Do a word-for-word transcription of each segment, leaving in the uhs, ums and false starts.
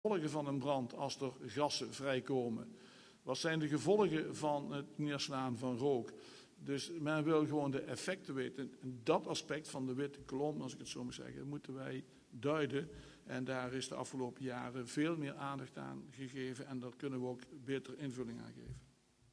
gevolgen van een brand als er gassen vrijkomen? Wat zijn de gevolgen van het neerslaan van rook? Dus men wil gewoon de effecten weten. En dat aspect van de witte kolom, als ik het zo moet zeggen, moeten wij duiden. En daar is de afgelopen jaren veel meer aandacht aan gegeven. En daar kunnen we ook beter invulling aan geven.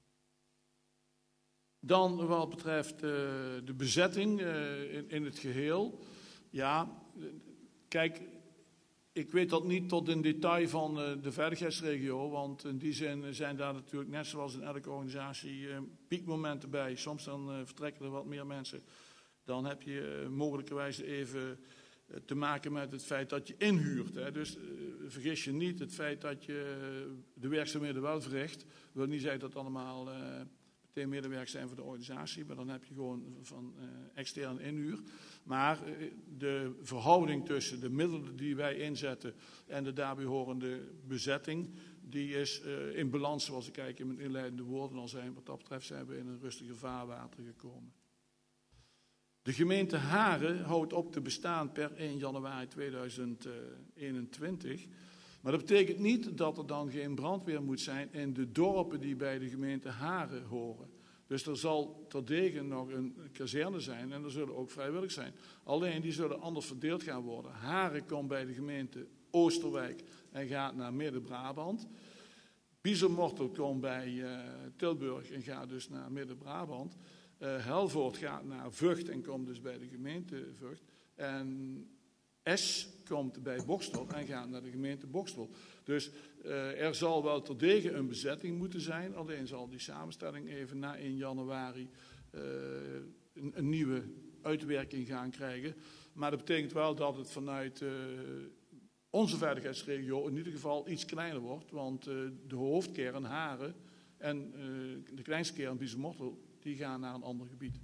Dan wat betreft uh, de bezetting uh, in, in het geheel. Ja, kijk, ik weet dat niet tot in detail van uh, de veiligheidsregio. Want in die zin zijn daar natuurlijk, net zoals in elke organisatie, uh, piekmomenten bij. Soms dan uh, vertrekken er wat meer mensen. Dan heb je uh, mogelijkerwijs even uh, te maken met het feit dat je inhuurt. Hè. Dus uh, vergis je niet, het feit dat je uh, de werkzaamheden wel verricht, wil niet zeggen dat het allemaal uh, meteen medewerkers zijn voor de organisatie. Maar dan heb je gewoon van uh, externe inhuur. Maar uh, de verhouding tussen de middelen die wij inzetten en de daarbij horende bezetting, die is uh, in balans, zoals ik eigenlijk in mijn inleidende woorden al zei. Wat dat betreft zijn we in een rustiger vaarwater gekomen. De gemeente Haren houdt op te bestaan per één januari tweeduizend eenentwintig. Maar dat betekent niet dat er dan geen brandweer moet zijn in de dorpen die bij de gemeente Haren horen. Dus er zal terdege nog een kazerne zijn en er zullen ook vrijwillig zijn. Alleen die zullen anders verdeeld gaan worden. Haren komt bij de gemeente Oosterwijk en gaat naar Midden-Brabant. Biezenmortel komt bij uh, Tilburg en gaat dus naar Midden-Brabant. Uh, Helvoort gaat naar Vught en komt dus bij de gemeente Vught. En Es komt bij Boxtel en gaat naar de gemeente Boxtel. Dus uh, er zal wel terdege een bezetting moeten zijn. Alleen zal die samenstelling even na één januari uh, een, een nieuwe uitwerking gaan krijgen. Maar dat betekent wel dat het vanuit uh, onze veiligheidsregio in ieder geval iets kleiner wordt. Want uh, de hoofdkern Haren en uh, de kleinste kern Biezenmortel, die gaan naar een ander gebied.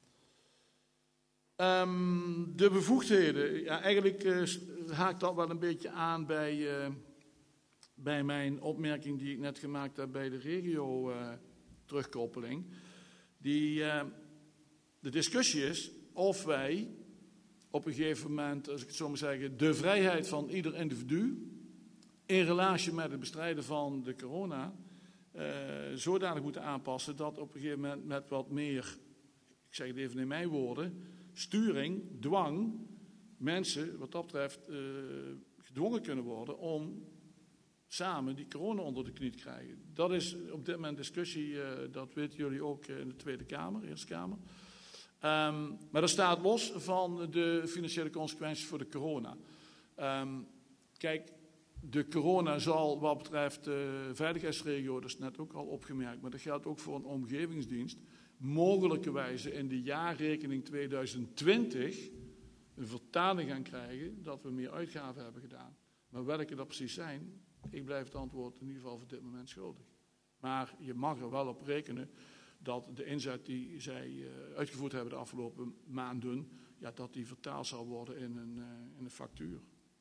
Um, de bevoegdheden. Ja, eigenlijk uh, haakt dat wel een beetje aan bij, uh, bij mijn opmerking die ik net gemaakt heb bij de regio uh, terugkoppeling. Die, uh, de discussie is of wij op een gegeven moment, als ik het zo moet zeggen, de vrijheid van ieder individu in relatie met het bestrijden van de corona Uh, zodanig moeten aanpassen dat op een gegeven moment met wat meer, ik zeg het even in mijn woorden, sturing, dwang, mensen wat dat betreft uh, gedwongen kunnen worden om samen die corona onder de knie te krijgen. Dat is op dit moment discussie, uh, dat weten jullie ook in de Tweede Kamer, Eerste Kamer. Um, maar dat staat los van de financiële consequenties voor de corona. Um, kijk, de corona zal wat betreft de veiligheidsregio, dat is net ook al opgemerkt, maar dat geldt ook voor een omgevingsdienst, mogelijkerwijze in de jaarrekening tweeduizend twintig een vertaling gaan krijgen dat we meer uitgaven hebben gedaan. Maar welke dat precies zijn, ik blijf het antwoord in ieder geval voor dit moment schuldig. Maar je mag er wel op rekenen dat de inzet die zij uh, uitgevoerd hebben de afgelopen maanden, ja, dat die vertaald zal worden in een, uh, in een factuur.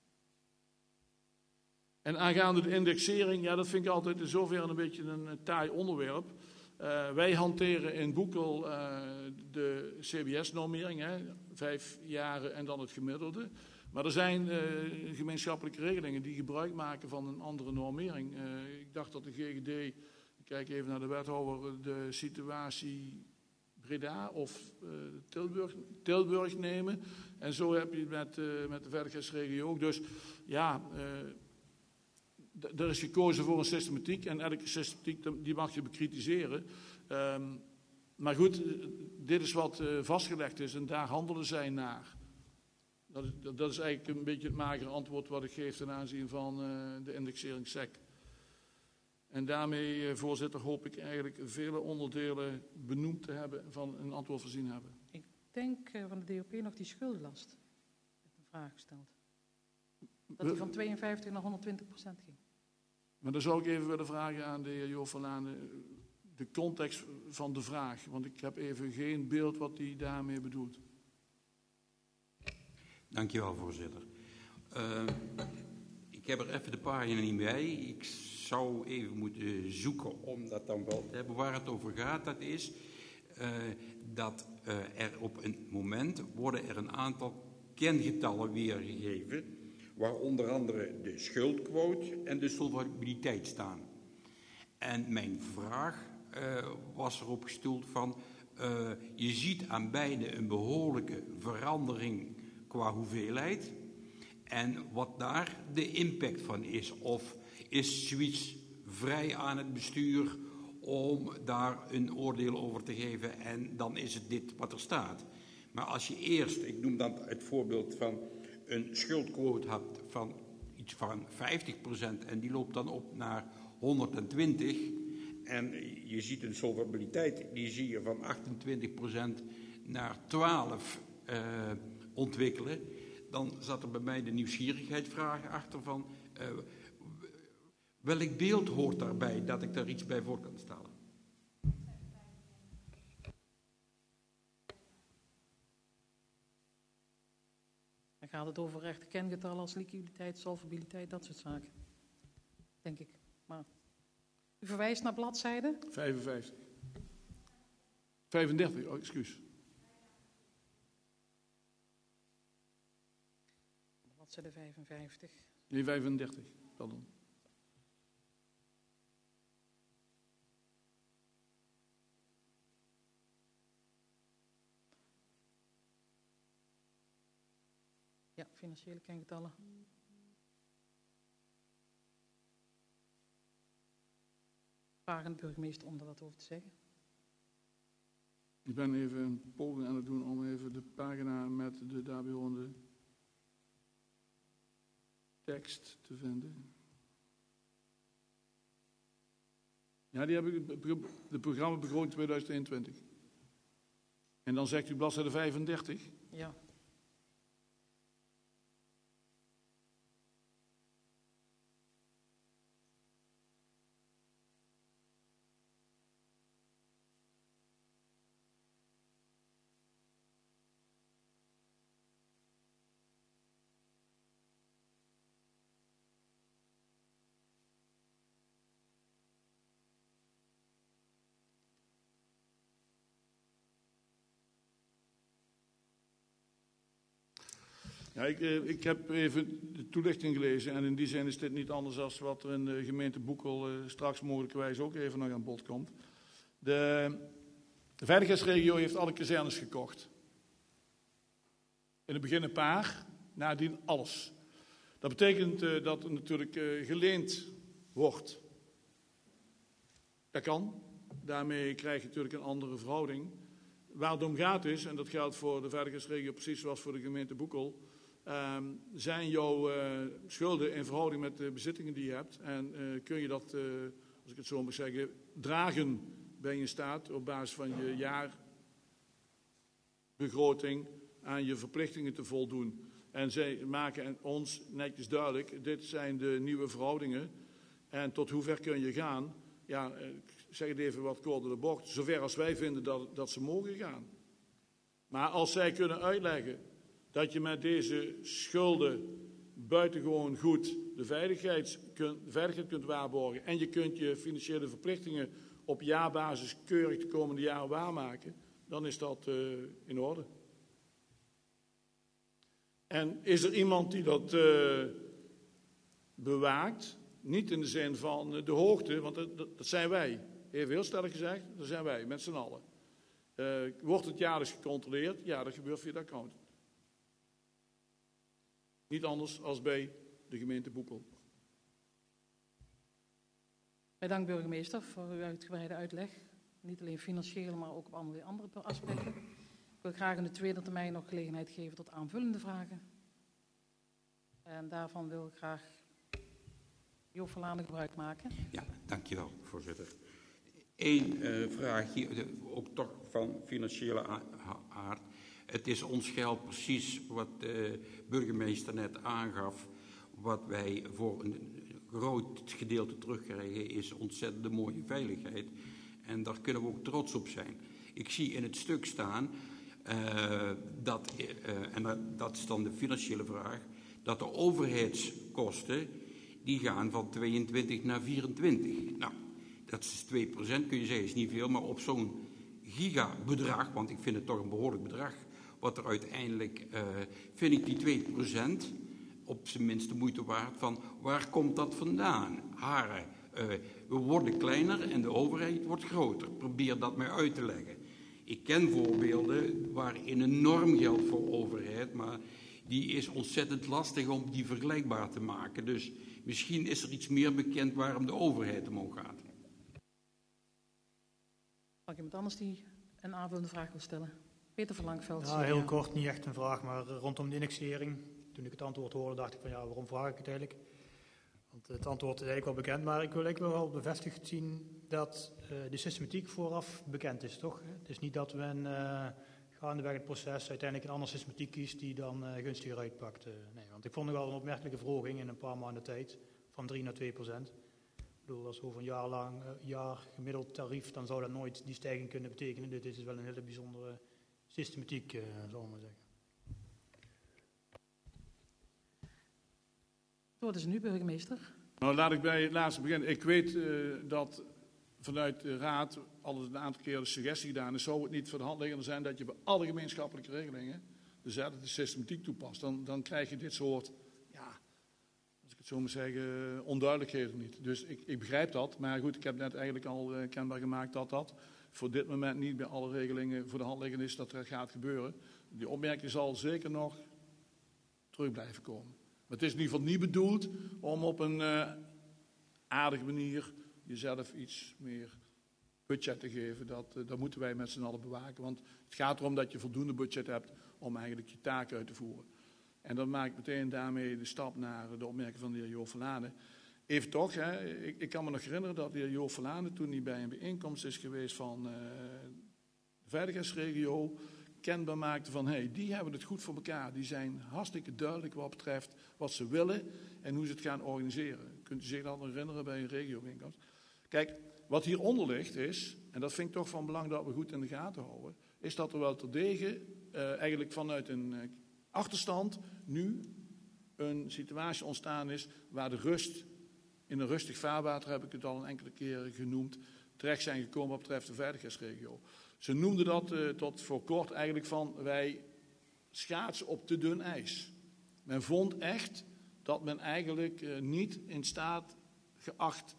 En aangaande de indexering, ja, dat vind ik altijd in zoverre een beetje een, een taai onderwerp. Uh, wij hanteren in Boekel uh, de C B S-normering, hè, vijf jaren en dan het gemiddelde. Maar er zijn uh, gemeenschappelijke regelingen die gebruik maken van een andere normering. Uh, ik dacht dat de G G D, ik kijk even naar de wethouder, de situatie Breda of uh, Tilburg, Tilburg nemen. En zo heb je het met, uh, met de veiligheidsregio ook. Dus ja, uh, d- er is gekozen voor een systematiek en elke systematiek die mag je bekritiseren. Um, maar goed, dit is wat uh, vastgelegd is en daar handelen zij naar. Dat is, dat is eigenlijk een beetje het magere antwoord wat ik geef ten aanzien van uh, de indexering S E C. En daarmee, uh, voorzitter, hoop ik eigenlijk vele onderdelen benoemd te hebben van een antwoord voorzien hebben. Ik denk uh, van de D O P nog die schuldenlast. Ik heb een vraag gesteld. Dat die van tweeënvijftig naar honderdtwintig procent ging. Maar dan zou ik even willen vragen aan de heer Jo van Lanen de context van de vraag. Want ik heb even geen beeld wat hij daarmee bedoelt. Dankjewel, voorzitter. Uh, ik heb er even de pagina niet bij. Ik zou even moeten zoeken om dat dan wel te hebben. Waar het over gaat, dat is uh, dat uh, er op een moment worden er een aantal kengetallen weergegeven waar onder andere de schuldquote en de solvabiliteit staan. En mijn vraag uh, was erop gestoeld van, uh, je ziet aan beide een behoorlijke verandering qua hoeveelheid. En wat daar de impact van is. Of is zoiets vrij aan het bestuur om daar een oordeel over te geven en dan is het dit wat er staat. Maar als je eerst, ik noem dan het voorbeeld van een schuldquote had van iets van vijftig procent en die loopt dan op naar honderdtwintig en je ziet een solvabiliteit, die zie je van achtentwintig procent naar twaalf uh, ontwikkelen, dan zat er bij mij de nieuwsgierigheidsvraag achter van uh, welk beeld hoort daarbij dat ik daar iets bij voor kan stellen? Dan gaat het over echte kengetallen als liquiditeit, solvabiliteit, dat soort zaken. Denk ik. Maar u verwijst naar bladzijde? vijfenvijftig. vijfendertig, oh, excuus. Bladzijde vijfenvijftig. Nee, vijfendertig, pardon. Ja, financiële kengetallen. Vraag aan de burgemeester om daar wat over te zeggen. Ik ben even een poging aan het doen om even de pagina met de daarbij horende tekst te vinden. Ja, die heb ik, de programma begroting tweeduizend eenentwintig. En dan zegt u bladzijde vijfendertig. Ja. Ja, ik, ik heb even de toelichting gelezen en in die zin is dit niet anders dan wat er in de gemeente Boekel uh, straks mogelijkerwijs ook even nog aan bod komt. De, de veiligheidsregio heeft alle kazernes gekocht. In het begin een paar, nadien alles. Dat betekent uh, dat er natuurlijk uh, geleend wordt. Dat kan. Daarmee krijg je natuurlijk een andere verhouding. Waar het om gaat is, en dat geldt voor de veiligheidsregio precies zoals voor de gemeente Boekel, um, zijn jouw uh, schulden in verhouding met de bezittingen die je hebt. En uh, kun je dat, uh, als ik het zo mag zeggen, dragen, ben je in staat op basis van je jaarbegroting aan je verplichtingen te voldoen. En zij maken ons netjes duidelijk, dit zijn de nieuwe verhoudingen. En tot hoever kun je gaan? Ja, ik zeg het even wat kort door de bocht. Zover als wij vinden dat, dat ze mogen gaan. Maar als zij kunnen uitleggen dat je met deze schulden buitengewoon goed de veiligheid kunt, de veiligheid kunt waarborgen. En je kunt je financiële verplichtingen op jaarbasis keurig de komende jaren waarmaken. Dan is dat uh, in orde. En is er iemand die dat uh, bewaakt? Niet in de zin van de hoogte, want dat, dat, dat zijn wij. Even heel stellig gezegd, dat zijn wij, met z'n allen. Uh, wordt het jaarlijks gecontroleerd? Ja, dat gebeurt via de accountant. Niet anders als bij de gemeente Boekel. Bedankt burgemeester voor uw uitgebreide uitleg. Niet alleen financieel, maar ook op andere, andere aspecten. Ik wil graag in de tweede termijn nog gelegenheid geven tot aanvullende vragen. En daarvan wil ik graag Joop van Lanen gebruik maken. Ja, dankjewel, voorzitter. Eén uh, vraagje, ook toch van financiële aard. Het is ons geld precies wat de burgemeester net aangaf. Wat wij voor een groot gedeelte terugkrijgen is ontzettend mooie veiligheid. En daar kunnen we ook trots op zijn. Ik zie in het stuk staan, uh, dat, uh, en dat, dat is dan de financiële vraag, dat de overheidskosten, die gaan van tweeëntwintig naar vierentwintig. Nou, dat is twee procent, kun je zeggen, is niet veel, maar op zo'n gigabedrag, want ik vind het toch een behoorlijk bedrag, wat er uiteindelijk, uh, vind ik die twee procent op zijn minst de moeite waard van waar komt dat vandaan? Haren, uh, we worden kleiner en de overheid wordt groter. Probeer dat maar uit te leggen. Ik ken voorbeelden waarin enorm geld voor overheid, maar die is ontzettend lastig om die vergelijkbaar te maken. Dus misschien is er iets meer bekend waarom de overheid omhoog gaat. Mag iemand anders die een aanvullende vraag wil stellen? Peter van Langveld. Ja, heel kort, niet echt een vraag, maar rondom de indexering. Toen ik het antwoord hoorde, dacht ik van ja, waarom vraag ik het eigenlijk? Want het antwoord is eigenlijk wel bekend, maar ik wil eigenlijk wel bevestigd zien dat uh, de systematiek vooraf bekend is, toch? Het is niet dat we een, uh, gaandeweg het proces uiteindelijk een andere systematiek kiest die dan uh, gunstiger uitpakt. Uh, nee, want ik vond het wel een opmerkelijke verhoging in een paar maanden tijd, van drie naar twee procent. Ik bedoel, als we over een jaar lang, uh, jaar gemiddeld tarief, dan zou dat nooit die stijging kunnen betekenen. Dit is wel een hele bijzondere systematiek, uh, zal ik maar zeggen. Wat is nu, burgemeester? Nou, laat ik bij het laatste beginnen. Ik weet uh, dat vanuit de Raad al een aantal keer de suggestie gedaan is, zou het niet voor de hand liggende zijn dat je bij alle gemeenschappelijke regelingen dezelfde systematiek toepast. Dan, dan krijg je dit soort, ja, als ik het zo moet zeggen, onduidelijkheden niet. Dus ik, ik begrijp dat, maar goed, ik heb net eigenlijk al uh, kenbaar gemaakt dat dat voor dit moment niet bij alle regelingen voor de hand liggend is dat er gaat gebeuren. Die opmerking zal zeker nog terug blijven komen. Maar het is in ieder geval niet bedoeld om op een uh, aardige manier jezelf iets meer budget te geven. Dat, uh, dat moeten wij met z'n allen bewaken. Want het gaat erom dat je voldoende budget hebt om eigenlijk je taken uit te voeren. En dan maak ik meteen daarmee de stap naar de opmerking van de heer Jo Verlanen. Even toch, hè, ik, ik kan me nog herinneren dat de heer Jo Verlanen toen hij bij een bijeenkomst is geweest van uh, de veiligheidsregio kenbaar maakte van, hé, hey, die hebben het goed voor elkaar. Die zijn hartstikke duidelijk wat betreft wat ze willen en hoe ze het gaan organiseren. Kunt u zich dat herinneren bij een regiobijeenkomst? Kijk, wat hieronder ligt is, en dat vind ik toch van belang dat we goed in de gaten houden, is dat er wel terdege uh, eigenlijk vanuit een uh, achterstand nu een situatie ontstaan is waar de rust, in een rustig vaarwater heb ik het al een enkele keren genoemd, terecht zijn gekomen wat betreft de veiligheidsregio. Ze noemden dat uh, tot voor kort eigenlijk van wij schaatsen op te dun ijs. Men vond echt dat men eigenlijk uh, niet in staat geacht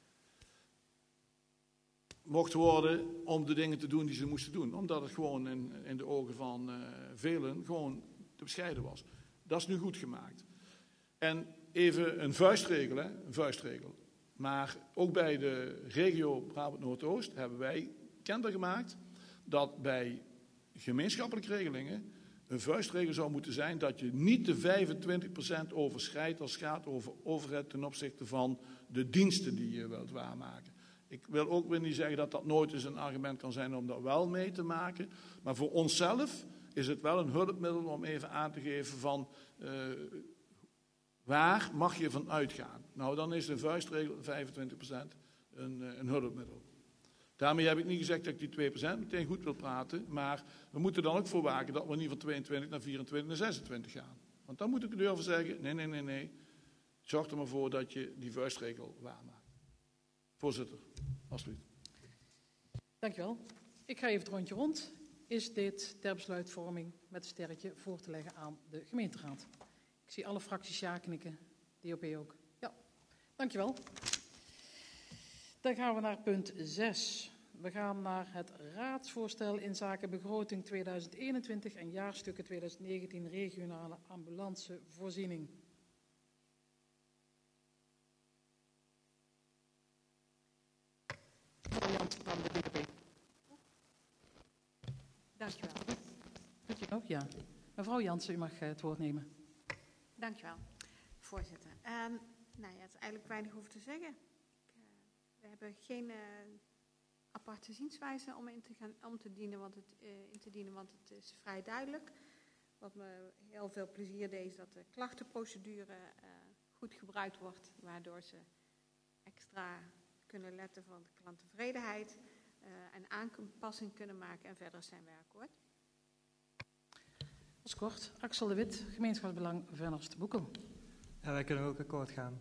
mocht worden om de dingen te doen die ze moesten doen. Omdat het gewoon in, in de ogen van uh, velen gewoon te bescheiden was. Dat is nu goed gemaakt. En even een vuistregel, hè? Een vuistregel. Maar ook bij de regio Brabant Noordoost hebben wij kenbaar gemaakt dat bij gemeenschappelijke regelingen een vuistregel zou moeten zijn dat je niet de vijfentwintig procent overschrijdt als het gaat over overheid ten opzichte van de diensten die je wilt waarmaken. Ik wil ook weer niet zeggen dat dat nooit eens een argument kan zijn om dat wel mee te maken. Maar voor onszelf is het wel een hulpmiddel om even aan te geven van uh, waar mag je van uitgaan. Nou, dan is de vuistregel vijfentwintig procent een, een hulpmiddel. Daarmee heb ik niet gezegd dat ik die twee procent meteen goed wil praten. Maar we moeten dan ook voor waken dat we niet van tweeëntwintig naar vierentwintig naar zesentwintig gaan. Want dan moet ik durven zeggen, nee, nee, nee, nee. Zorg er maar voor dat je die vuistregel waarmaakt. Voorzitter, alsjeblieft. Dankjewel. Ik ga even het rondje rond. Is dit ter besluitvorming met een sterretje voor te leggen aan de gemeenteraad? Ik zie alle fracties ja knikken. D O P ook. Ja, dankjewel. Dan gaan we naar punt zes. We gaan naar het raadsvoorstel in zaken begroting tweeduizend eenentwintig en jaarstukken tweeduizend negentien regionale ambulancevoorziening. Van de D O P. Dankjewel. Doet u nog? Ja. Mevrouw Jansen, u mag het woord nemen. Dankjewel, voorzitter. Um, nou ja, het is eigenlijk weinig over te zeggen. Ik, uh, we hebben geen uh, aparte zienswijze om in te, gaan, om te dienen, want het, uh, in te dienen, want het is vrij duidelijk. Wat me heel veel plezier deed, is dat de klachtenprocedure uh, goed gebruikt wordt, waardoor ze extra kunnen letten van de klanttevredenheid uh, en aanpassing kunnen maken en verder zijn we akkoord. Dat is kort. Axel de Wit, gemeenschapsbelang Venhorst Boekel. Ja, wij kunnen ook akkoord gaan.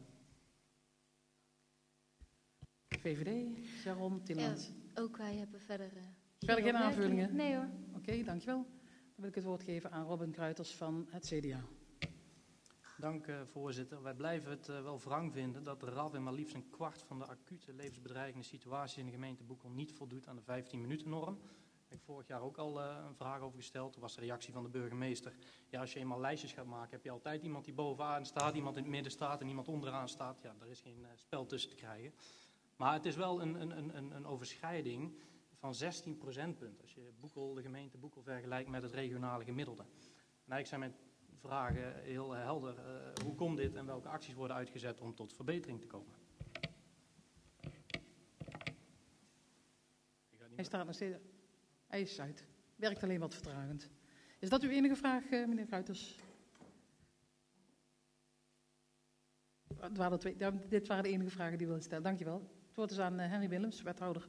V V D, Sharon Tillemans. Ja, ook wij hebben verder... Uh, verder geen aanvullingen? Nee hoor. Oké, okay, dankjewel. Dan wil ik het woord geven aan Robin Kruiters van het C D A. Dank, uh, voorzitter. Wij blijven het uh, wel wrang vinden dat de R A V in maar liefst een kwart van de acute levensbedreigende situaties in de gemeente Boekel niet voldoet aan de vijftien minuten norm. Daar heb ik vorig jaar ook al uh, een vraag over gesteld. Toen was de reactie van de burgemeester: ja, als je eenmaal lijstjes gaat maken, heb je altijd iemand die bovenaan staat, iemand in het midden staat en iemand onderaan staat. Ja, daar is geen uh, spel tussen te krijgen. Maar het is wel een, een, een, een overschrijding van zestien procentpunten als je Boekel, de gemeente Boekel vergelijkt met het regionale gemiddelde. En eigenlijk zijn mijn vragen heel helder. Uh, hoe komt dit en welke acties worden uitgezet om tot verbetering te komen? Hij staat nog steeds. Hij is uit. Werkt alleen wat vertragend. Is dat uw enige vraag, uh, meneer Gruiters? Het waren twee, ja, dit waren de enige vragen die we wilden stellen. Dankjewel. Het woord is aan uh, Henry Willems, wethouder.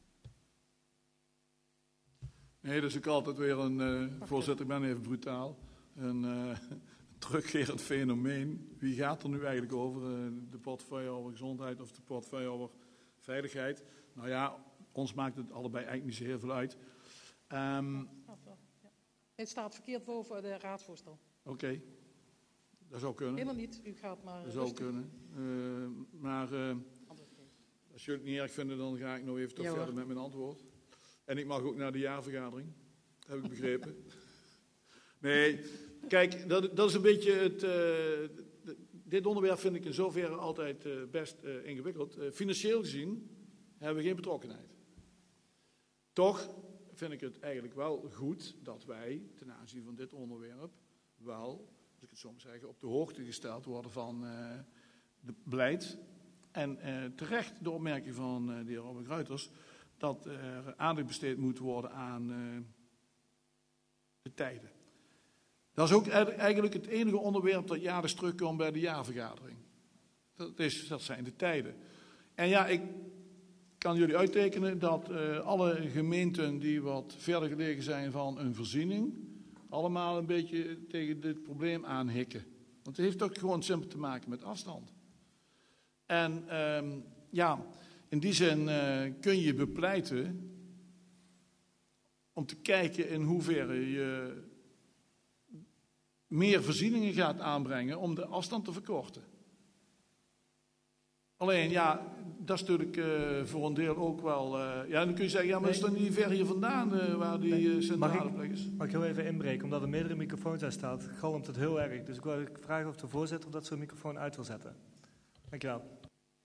Nee, dat is ook altijd weer een, uh, voorzitter, ik ben even brutaal, een uh, terugkerend fenomeen. Wie gaat er nu eigenlijk over? Uh, de portefeuille over gezondheid of de portefeuille over veiligheid? Nou ja, ons maakt het allebei eigenlijk niet zo heel veel uit. Um, het staat verkeerd boven de raadsvoorstel. Oké, okay. Dat zou kunnen. Helemaal niet, u gaat maar Dat zou kunnen. Uh, maar uh, als jullie het niet erg vinden, dan ga ik nog even toch ja, verder met mijn antwoord. En ik mag ook naar de jaarvergadering, heb ik begrepen. Nee, kijk, dat, dat is een beetje het... Uh, dit onderwerp vind ik in zoverre altijd uh, best uh, ingewikkeld. Uh, financieel gezien hebben we geen betrokkenheid. Toch vind ik het eigenlijk wel goed dat wij ten aanzien van dit onderwerp wel, als ik het zo moet zeggen, op de hoogte gesteld worden van uh, het beleid. En uh, terecht de opmerking van uh, de heer Robert Gruiters, dat er aandacht besteed moet worden aan uh, de tijden. Dat is ook eigenlijk het enige onderwerp dat jaarlijks terugkomt bij de jaarvergadering. Dat, is, dat zijn de tijden. En ja, ik kan jullie uittekenen dat uh, alle gemeenten die wat verder gelegen zijn van een voorziening, allemaal een beetje tegen dit probleem aanhikken. Want het heeft ook gewoon simpel te maken met afstand. En um, ja... In die zin uh, kun je bepleiten om te kijken in hoeverre je meer voorzieningen gaat aanbrengen om de afstand te verkorten. Alleen, ja, dat is natuurlijk uh, voor een deel ook wel... Uh, ja, dan kun je zeggen, ja, maar is dat niet ver hier vandaan uh, waar die uh, centrale plek is? Mag ik heel even inbreken, omdat er meerdere microfoons aan staan, galmt het heel erg. Dus ik wil vragen of de voorzitter dat zo'n microfoon uit wil zetten. Dankjewel.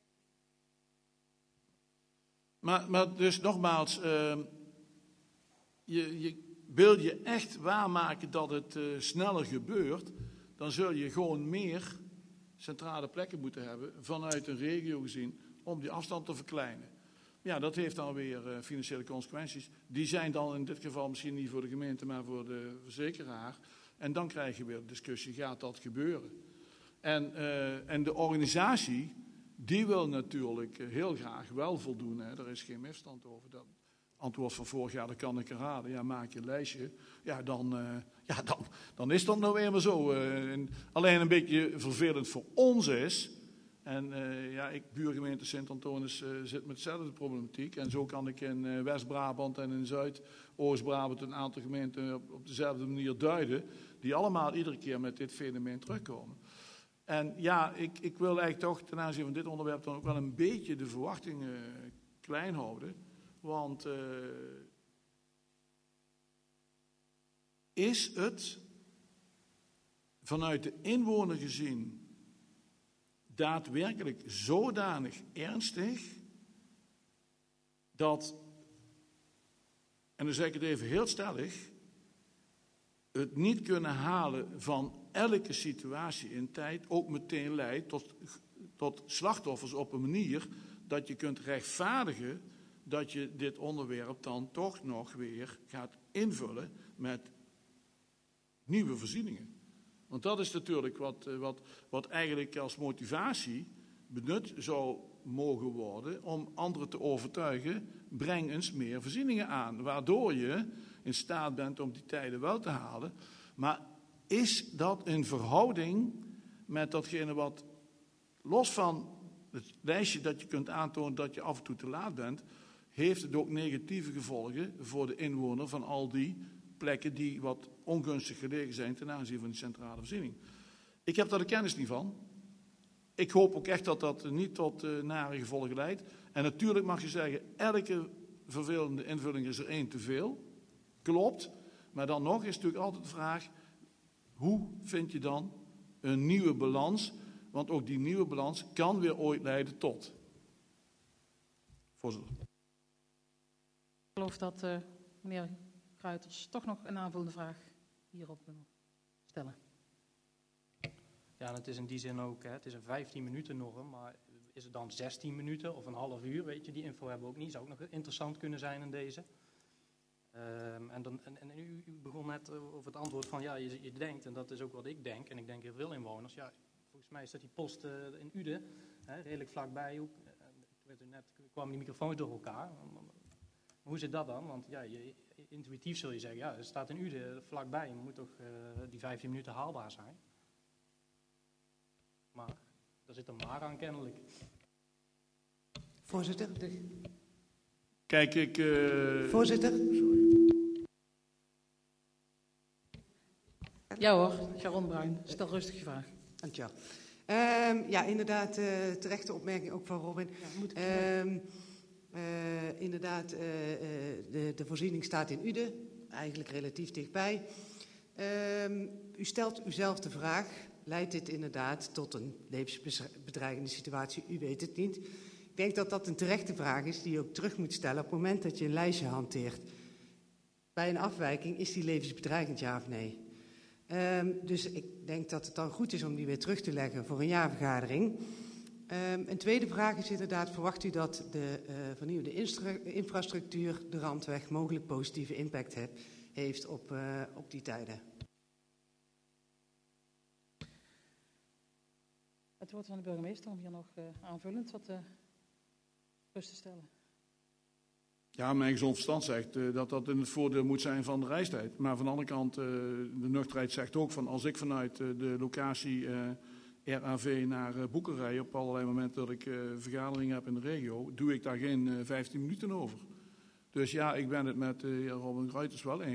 Maar, maar dus nogmaals, uh, je, je wil je echt waarmaken dat het uh, sneller gebeurt, dan zul je gewoon meer centrale plekken moeten hebben vanuit een regio gezien om die afstand te verkleinen. Ja, dat heeft dan weer uh, financiële consequenties. Die zijn dan in dit geval misschien niet voor de gemeente, maar voor de verzekeraar. En dan krijg je weer de discussie, gaat dat gebeuren? En, uh, en de organisatie, die wil natuurlijk heel graag wel voldoen. Hè. Daar is geen misstand over. Dat antwoord van vorig jaar, dat kan ik herhalen. Ja, maak je een lijstje. Ja, dan, uh, ja, dan, dan is dat nou eenmaal zo. Uh, en alleen een beetje vervelend voor ons is. En uh, ja, ik, buurgemeente Sint-Antonis, uh, zit met dezelfde problematiek. En zo kan ik in uh, West-Brabant en in Zuid-Oost-Brabant een aantal gemeenten op, op dezelfde manier duiden. Die allemaal iedere keer met dit fenomeen terugkomen. En ja, ik, ik wil eigenlijk toch ten aanzien van dit onderwerp dan ook wel een beetje de verwachtingen klein houden. Want uh, is het vanuit de inwoner gezien daadwerkelijk zodanig ernstig dat, en dan zeg ik het even heel stellig, het niet kunnen halen van elke situatie in tijd ook meteen leidt tot, tot slachtoffers op een manier dat je kunt rechtvaardigen dat je dit onderwerp dan toch nog weer gaat invullen met nieuwe voorzieningen. Want dat is natuurlijk wat, wat, wat eigenlijk als motivatie benut zou mogen worden om anderen te overtuigen, breng eens meer voorzieningen aan, waardoor je in staat bent om die tijden wel te halen. Maar is dat in verhouding met datgene wat, los van het lijstje dat je kunt aantonen dat je af en toe te laat bent, heeft het ook negatieve gevolgen voor de inwoner van al die plekken die wat ongunstig gelegen zijn ten aanzien van die centrale voorziening. Ik heb daar de kennis niet van. Ik hoop ook echt dat dat niet tot uh, nare gevolgen leidt. En natuurlijk mag je zeggen, elke vervelende invulling is er één te veel. Klopt. Maar dan nog is natuurlijk altijd de vraag, hoe vind je dan een nieuwe balans? Want ook die nieuwe balans kan weer ooit leiden tot. Voorzitter. Ik geloof dat uh, meneer Gruiters toch nog een aanvullende vraag hierop wil stellen. Ja, en het is in die zin ook, hè, het is een vijftien minuten norm, maar is het dan zestien minuten of een half uur? Weet je, die info hebben we ook niet. Zou ook nog interessant kunnen zijn in deze. Um, en, dan, en, en u, u begon net over het antwoord van, ja, je, je denkt, en dat is ook wat ik denk, en ik denk heel veel inwoners, ja, volgens mij is dat die post uh, in Uden, hè, redelijk vlakbij. Hoe, uh, net kwamen die microfoons door elkaar. Hoe zit dat dan? Want ja, je, intuïtief zul je zeggen, ja, het staat in Uden vlakbij, moet toch uh, die vijftien minuten haalbaar zijn? Maar, daar zit een maar aan kennelijk. Voorzitter. Kijk, ik... Uh... Voorzitter. Ja hoor, Sharon Bruin, stel rustig je vraag. Dankjewel. Um, ja, inderdaad, uh, terechte opmerking ook van Robin. Ja, moet ik um, uh, inderdaad, uh, uh, de, de voorziening staat in Uden, eigenlijk relatief dichtbij. Um, u stelt uzelf de vraag, leidt dit inderdaad tot een levensbedreigende situatie? U weet het niet. Ik denk dat dat een terechte vraag is die je ook terug moet stellen op het moment dat je een lijstje hanteert. Bij een afwijking, is die levensbedreigend, ja of nee? Um, dus ik denk dat het dan goed is om die weer terug te leggen voor een jaarvergadering. Um, een tweede vraag is inderdaad, verwacht u dat de uh, vernieuwde infrastructuur, de Randweg, mogelijk positieve impact he, heeft op, uh, op die tijden? Het woord van de burgemeester om hier nog uh, aanvullend wat uh, rust te stellen. Ja, mijn gezond verstand zegt uh, dat dat in het voordeel moet zijn van de reistijd. Maar van de andere kant, uh, de nuchterheid zegt ook van als ik vanuit uh, de locatie uh, R A V naar uh, Boeken rij op allerlei momenten dat ik uh, vergaderingen heb in de regio, doe ik daar geen uh, vijftien minuten over. Dus ja, ik ben het met uh, Robin Gruiters wel eens.